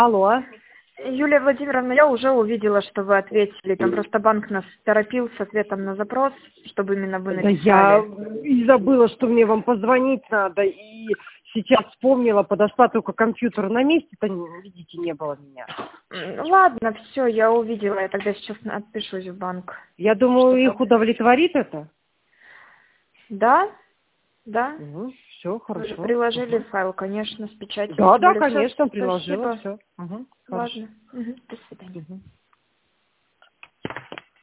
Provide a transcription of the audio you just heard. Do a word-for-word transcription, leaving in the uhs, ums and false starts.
Алло. Юлия Владимировна, я уже увидела, что вы ответили. Там просто банк нас торопил с ответом на запрос, чтобы именно вы Да написали. я и забыла, что мне вам позвонить надо, и сейчас вспомнила, подошла только компьютер на месте-то, видите, не было меня. М, Ладно, все, я увидела. Я тогда сейчас отпишусь в банк. Я думаю, Что-то- их удовлетворит это. Да, да. Угу, все, Вы же хорошо. приложили Угу. файл, конечно, с печатью. Да, Тем да, более, всё, конечно, приложила спасибо. все. Угу, хорошо. Ладно. Мгм. До свидания. Угу.